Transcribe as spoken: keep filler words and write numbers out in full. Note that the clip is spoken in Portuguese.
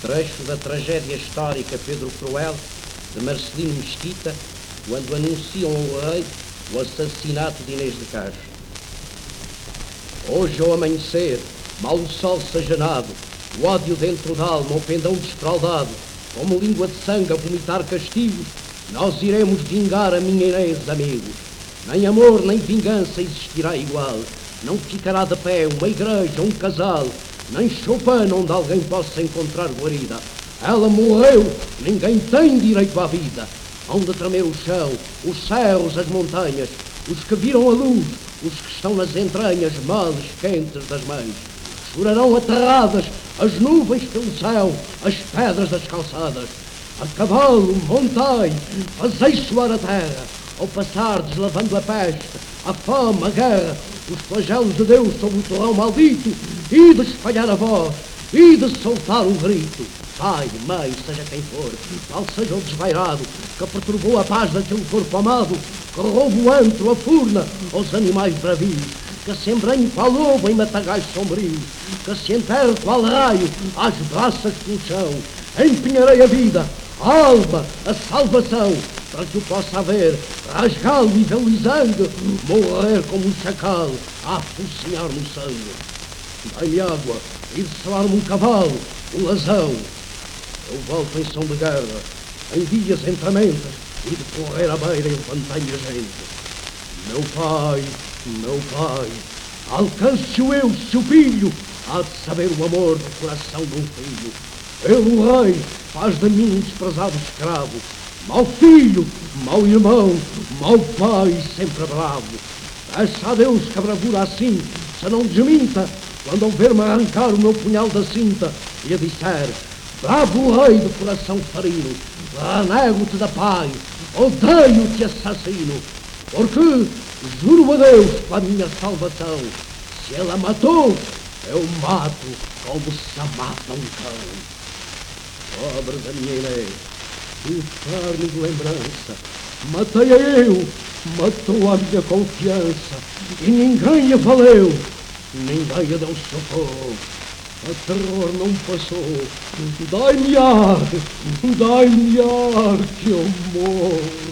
Trecho da tragédia histórica Pedro Cruel, de Marcelino Mesquita, quando anunciam ao rei o assassinato de Inês de Castro. Hoje ao amanhecer, mal o sol sajanado, o ódio dentro da alma, o pendão desfraldado, como língua de sangue a vomitar castigo, nós iremos vingar a minha Inês, amigos. Nem amor nem vingança existirá igual, não ficará de pé uma igreja, um casal, nem choupana onde alguém possa encontrar guarida. Ela morreu, ninguém tem direito à vida. Hão de tremer o chão, os céus, as montanhas, os que viram a luz, os que estão nas entranhas males quentes das mães. Chorarão aterradas as nuvens pelo céu, as pedras das calçadas. A cavalo, montai, fazei soar a terra, ao passar deslavando a peste, a fome, a guerra, os flagelos de Deus sobre o torrão maldito, e de espalhar a voz, e de soltar um grito. Pai, mãe, seja quem for, qual seja o desvairado que perturbou a paz daquele corpo amado, que rouba o antro, a furna, aos animais bravios, que se embrenhe qual lobo em matagais sombrios, que se enterre qual raio às braças pelo chão. Empenharei a vida, a alma, a salvação, para que o possa haver, rasgá-lo e vê-lo exangue, morrer como um chacal, a focinhar no sangue. Dai-me água e de selar-me um cavalo, um lazão. Eu volto em som de guerra, em dias entrementas, e de correr à beira levantei a gente. Meu pai, meu pai, alcance-o eu, seu filho, há de saber o amor do coração de um filho. Ele, o rei, faz de mim um desprezado escravo, mau filho, mau irmão, mau pai, sempre bravo. Peça a Deus que a bravura assim se não desminta, quando houver-me arrancar o meu punhal da cinta e a disser: bravo rei de coração farino, renego-te da paz, odeio-te, assassino, porque juro a Deus pela minha salvação, se ela matou, eu mato como se mata um cão. Pobre da minha Inês, inferno de lembrança, matei-a eu, matou a minha confiança, e ninguém a valeu, ninguém a deu socorro. A terror não passou, dai-me ar, dai-me ar que eu morro.